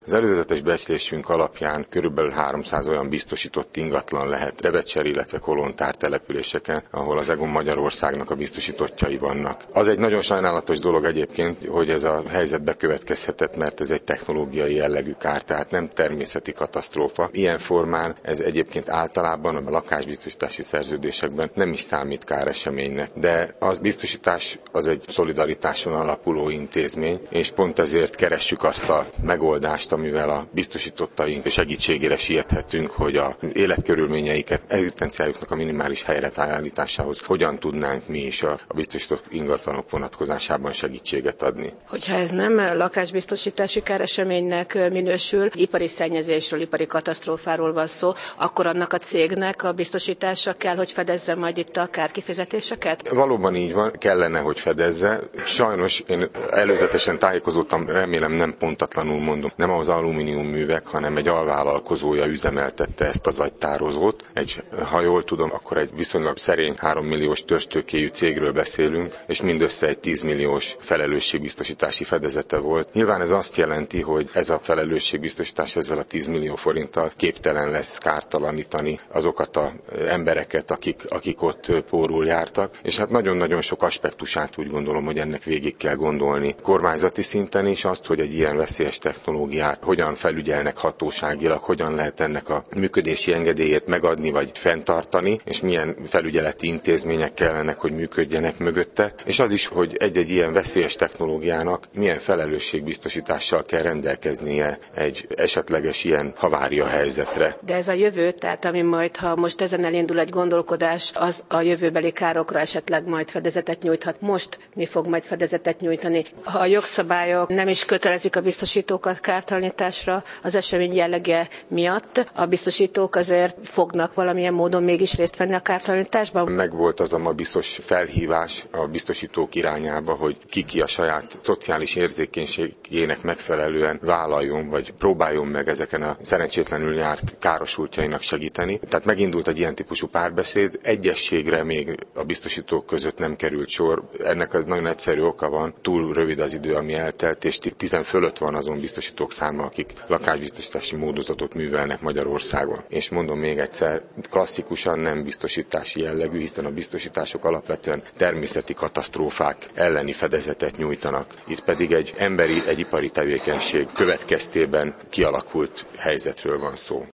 Az előzetes becslésünk alapján körülbelül 300 olyan biztosított ingatlan lehet Debecser, illetve Kolontár településeken, ahol az EGON Magyarországnak a biztosítottjai vannak. Az egy nagyon sajnálatos dolog egyébként, hogy ez a helyzet bekövetkezhetett, mert ez egy technológiai jellegű kár, tehát nem természeti katasztrófa. Ilyen formán ez egyébként általában a lakásbiztosítási szerződésekben nem is számít káreseménynek, de az biztosítás az egy szolidaritáson alapuló intézmény, és pont ezért keressük azt a megoldást, amivel a biztosítottaink segítségére siethetünk, hogy a életkörülményeiket, egzisztenciájuknak a minimális helyre állításához hogyan tudnánk mi is a biztosított ingatlanok vonatkozásában segítséget adni. Hogyha ez nem lakásbiztosítási káreseménynek minősül, ipari szennyezésről, ipari katasztrófáról van szó, akkor annak a cégnek a biztosítása kell, hogy fedezze majd itt a kárkifizetéseket? Valóban így van, kellene, hogy fedezze. Sajnos én előzetesen tájékozódtam, remélem nem pontatlanul mondom, nem az alumíniumművek, hanem egy alvállalkozója üzemeltette ezt az agytározót. Ha jól tudom, akkor egy viszonylag szerény 3 milliós törzstőkéjű cégről beszélünk, és mindössze egy 10 milliós felelősségbiztosítási fedezete volt. Nyilván ez azt jelenti, hogy ez a felelősségbiztosítás ezzel a 10 millió forinttal képtelen lesz kártalanítani azokat az embereket, akik ott pórul jártak, és hát nagyon-nagyon sok aspektusát úgy gondolom, hogy ennek végig kell gondolni. Kormányzati szinten is azt, hogy egy ilyen veszélyes technológiát hogyan felügyelnek hatóságilag, hogyan lehet ennek a működési engedélyét megadni vagy fenntartani, és milyen felügyeleti intézmények kellenek, hogy működjenek mögötte, és az is, hogy egy-egy ilyen veszélyes technológiának milyen felelősségbiztosítással kell rendelkeznie egy esetleges ilyen havária helyzetre. De ez a jövő, tehát ami majd, ha most ezen elindul egy gondolkodás, az a jövőbeli károkra esetleg majd fedezetet nyújthat. Most mi fog majd fedezetet nyújtani? Ha a jogszabályok nem is kötelezik a biztosítókat kártalanításra az esemény jellege miatt, a biztosítók azért fognak valamilyen módon mégis részt venni a kártalanításban? Megvolt az a ma biztos felhívás a biztosítók irányába, hogy ki a saját szociális érzékenységének megfelelően vállaljon, vagy próbáljon meg ezeken a szerencsétlenül járt károsultjainak segíteni. Tehát megindult egy ilyen típusú párbeszéd, egyességre még a biztosítók között nem került sor. Ennek az nagyon egyszerű oka van, túl rövid az idő, ami eltelt, és 10 fölött van azon biztosítók száma, akik lakásbiztosítási módozatot művelnek Magyarországon. És mondom még egyszer, klasszikusan nem biztosítási jellegű, hiszen a biztosítások alapvetően természeti katasztrófák elleni fedezetet nyújtanak. Itt pedig egy ipari tevékenység következtében kialakult helyzetről van szó.